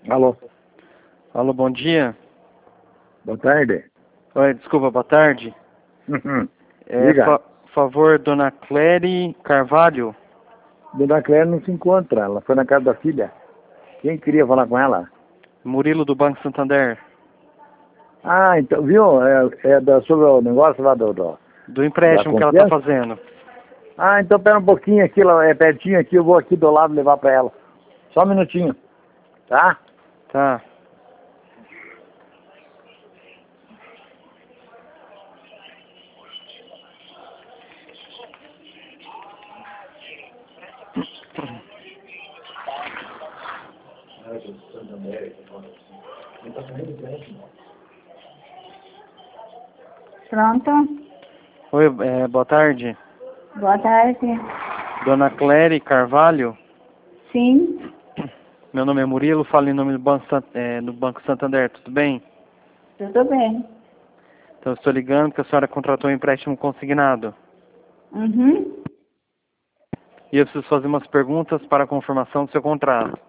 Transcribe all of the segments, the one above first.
Alô, Alô, bom dia. boa tarde. Oi, desculpa, boa tarde. Diga. Favor, dona Cléry Carvalho. Dona Clélia não se encontra, ela foi na casa da filha. Quem queria falar com ela? Murilo do Banco Santander. Ah, então, viu? Sobre o negócio lá Do da empréstimo que ela está confiança? fazendo. Ah, então pera um pouquinho aqui, ela é pertinho aqui, eu vou aqui do lado levar para ela. Só um minutinho, tá? Tá. Pronto? Oi, boa tarde. Boa tarde. Dona Cléry Carvalho. Sim, Meu nome é Murilo, falo em nome do do Banco Santander, tudo bem? tudo bem. Então, eu estou ligando porque a senhora contratou um empréstimo consignado. Uhum. E eu preciso fazer umas perguntas para a confirmação do seu contrato.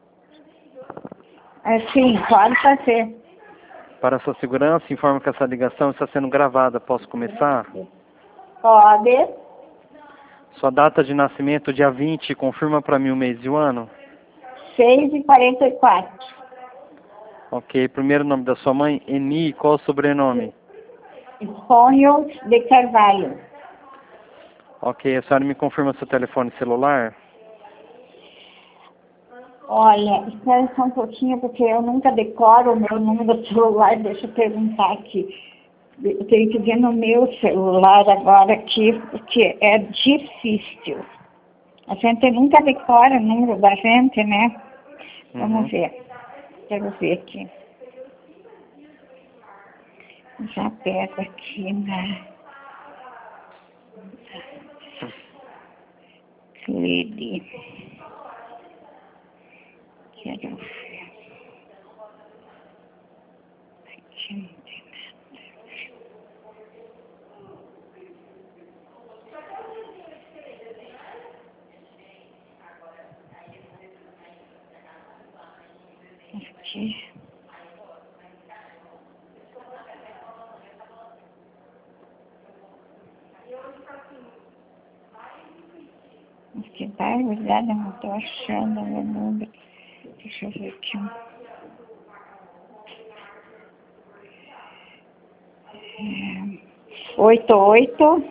Sim, pode fazer. Para a sua segurança, informo que essa ligação está sendo gravada. Posso começar? Pode. Sua data de nascimento, dia 20, confirma para mim o mês e o ano? 6h44. Ok. Primeiro nome da sua mãe, Eni. Qual o sobrenome? Esponhos de Carvalho. Ok. A senhora me confirma seu telefone celular? Olha, espera só um pouquinho, porque eu nunca decoro o meu número do celular. Deixa eu perguntar aqui. Eu tenho que ver no meu celular agora aqui, porque é difícil. A gente nunca decora o número da gente, né? Vamos ver. Quero ver aqui. Já pego aqui na Cleide. Quero ver. Aqui não tem nada. Aqui. Mas que barbaridade, eu não estou achando o meu número. Deixa eu ver aqui. 88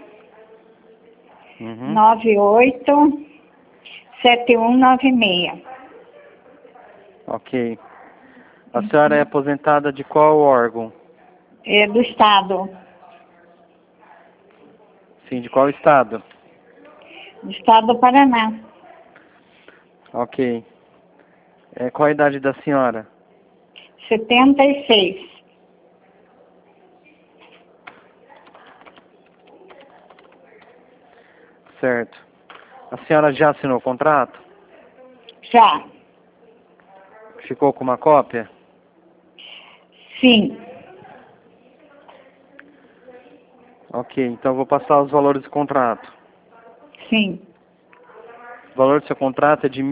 98 7196. Ok. A senhora é aposentada de qual órgão? É do Estado. Sim, de qual estado? Do Estado do Paraná. Ok. Qual a idade da senhora? 76. Certo. A senhora já assinou o contrato? Já. Ficou com uma cópia? Sim. Ok, então eu vou passar os valores do contrato. Sim. O valor do seu contrato é de R$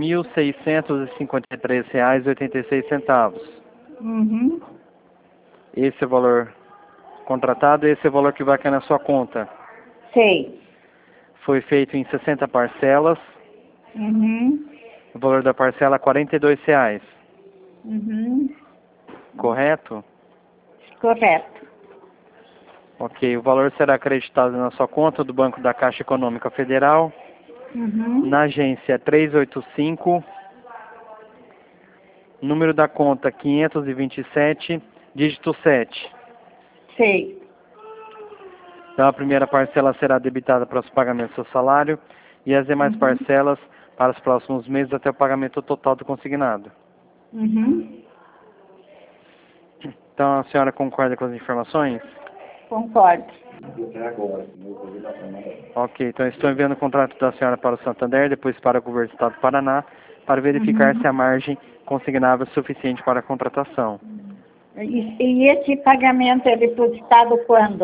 1.653,86. Uhum. Esse é o valor contratado, esse é o valor que vai cair na sua conta. Sei. Foi feito em 60 parcelas. Uhum. O valor da parcela é R$ 42,00. Uhum. Correto? Correto. Ok, o valor será acreditado na sua conta do Banco da Caixa Econômica Federal, Uhum. na agência 385, número da conta 527, dígito 7. Sei. Então a primeira parcela será debitada para os pagamentos do seu salário e as demais parcelas para os próximos meses até o pagamento total do consignado. Uhum. Então a senhora concorda com as informações? Concordo. Ok, então estou enviando o contrato da senhora para o Santander, depois para o governo do Estado do Paraná, para verificar se a margem consignável é suficiente para a contratação. E esse pagamento é depositado quando?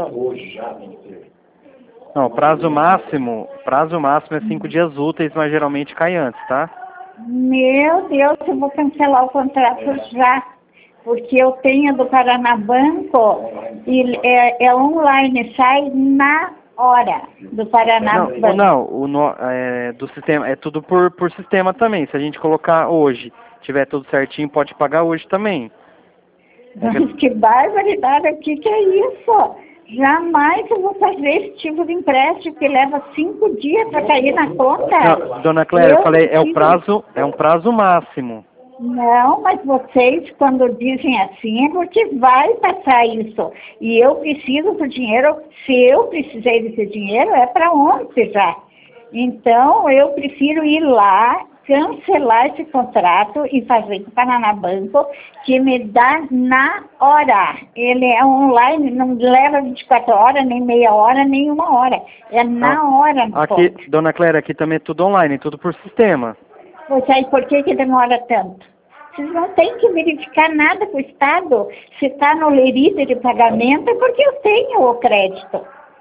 Não, prazo máximo é 5 dias úteis, mas geralmente cai antes, tá? Meu Deus, eu vou cancelar o contrato já. Porque eu tenho do Paraná Banco e é online, sai na hora do Paraná Banco. Do sistema, é tudo por sistema também. Se a gente colocar hoje, tiver tudo certinho, pode pagar hoje também. Mas que barbaridade, o que é isso? Jamais eu vou fazer esse tipo de empréstimo que leva 5 dias para cair na conta. Não, dona Cléia, eu falei, é um prazo máximo. Não, mas vocês, quando dizem assim, é porque vai passar isso. E eu preciso do dinheiro, se eu precisei desse dinheiro, é para ontem já. Então, eu prefiro ir lá, cancelar esse contrato e fazer com o Paraná Banco, que me dá na hora. Ele é online, não leva 24 horas, nem meia hora, nem 1 hora. É na hora. Aqui, dona Cléia, aqui também é tudo online, tudo por sistema. Pois aí, por que demora tanto? Vocês não têm que verificar nada com o Estado. Se está no lerite de pagamento, é porque eu tenho o crédito.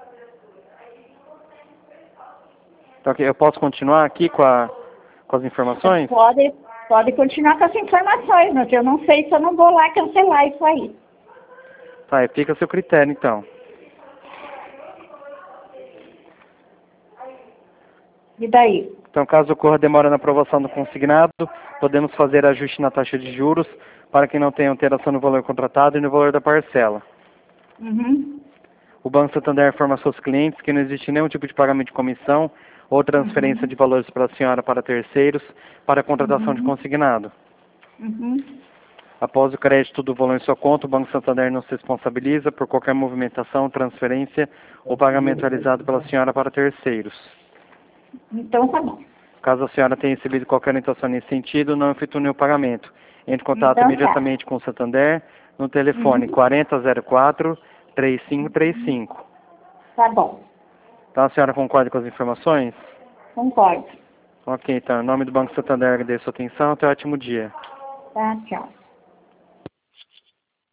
Então, eu posso continuar aqui com as informações? Pode continuar com as informações, mas eu não sei se eu não vou lá cancelar isso aí. Tá, fica a seu critério, então. E daí? Então, caso ocorra demora na aprovação do consignado, podemos fazer ajuste na taxa de juros para que não tenha alteração no valor contratado e no valor da parcela. Uhum. O Banco Santander informa a seus clientes que não existe nenhum tipo de pagamento de comissão ou transferência de valores para a senhora para terceiros para a contratação de consignado. Uhum. Após o crédito do valor em sua conta, o Banco Santander não se responsabiliza por qualquer movimentação, transferência ou pagamento realizado pela senhora para terceiros. Então tá bom. Caso a senhora tenha recebido qualquer orientação nesse sentido, não efetue nenhum pagamento. Entre em contato Então, imediatamente com o Santander no telefone 4004-3535. Tá bom. Então a senhora concorda com as informações? Concordo. Ok, então, em nome do Banco Santander, agradeço a sua atenção. Até um ótimo dia. Tá, tchau.